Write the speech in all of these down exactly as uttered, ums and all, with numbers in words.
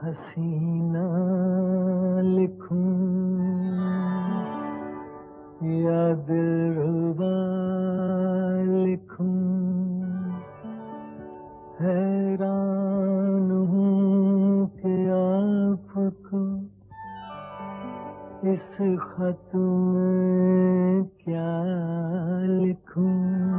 हसीना लिखूं या दिलरुबा लिखूं, हैरान हूँ कि आपको इस खत में क्या लिखूं।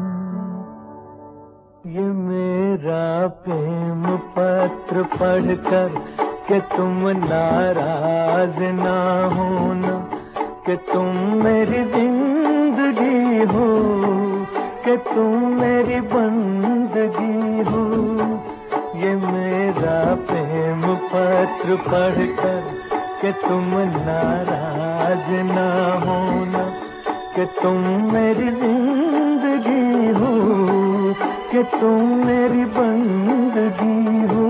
ये मेरा प्रेम पत्र पढ़कर कि तुम नाराज ना होना, कि तुम मेरी जिंदगी हो, कि तुम मेरी बंदगी हो। ये मेरा प्रेम पत्र पढ़कर कि तुम नाराज ना होना, कि तुम मेरी जिंदगी हो, कि तुम मेरी बंदगी हो।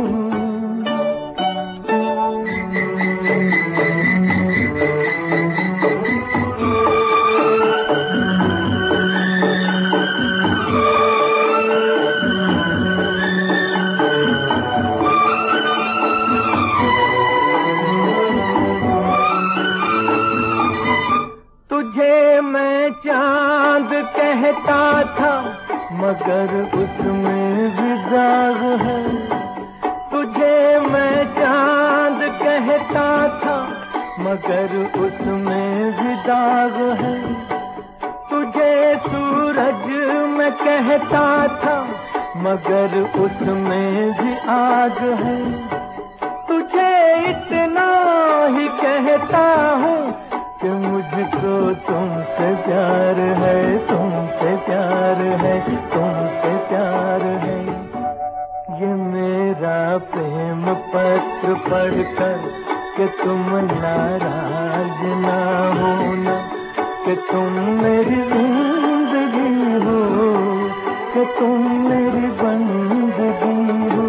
तुझे मैं चांद कहता था मगर उसमें भी दाग है। तुझे मैं चांद कहता था मगर उसमें भी दाग है। तुझे सूरज मैं कहता था मगर उसमें भी आग है। तुझे इतना ही कहता हूँ कि मुझको तुमसे प्यार है, तुमसे प्यार है, तुमसे प्यार है। ये मेरा प्रेम पत्र पढ़कर कि तुम नाराज ना होना, कि तुम मेरी जिंदगी हो, कि तुम मेरी बंदगी हो।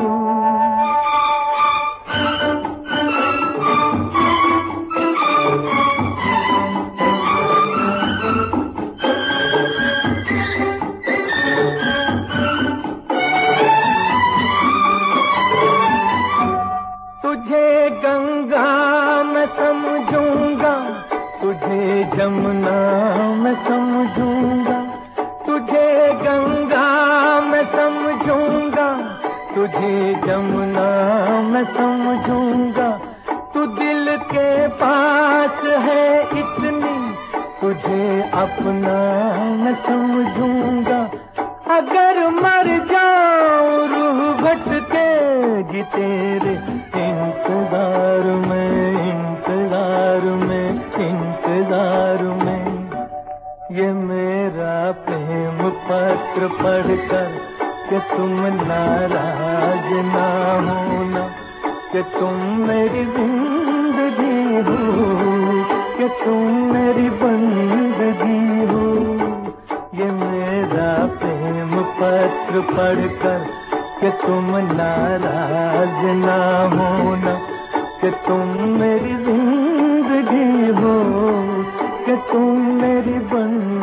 तुझे गंगा मैं समझूंगा, तुझे जमुना मैं समझूंगा। तुझे गंगा मैं समझूंगा, तुझे जमुना मैं समझूंगा। तू दिल के पास है इतनी, तुझे अपना मैं समझूंगा। अगर मर जाऊं रूह भटकेगी तेरे इंतजार में, इंतजार में, इंतजार में। ये मेरा प्रेम पत्र पढ़कर कि तुम नाराज ना होना, कि तुम मेरी जिंदगी हो, कि तुम मेरी बंदगी हो। ये मेरा प्रेम पत्र पढ़कर कि तुम नाराज ना होना, कि तुम मेरी जिंदगी हो, कि तुम मेरी बंदगी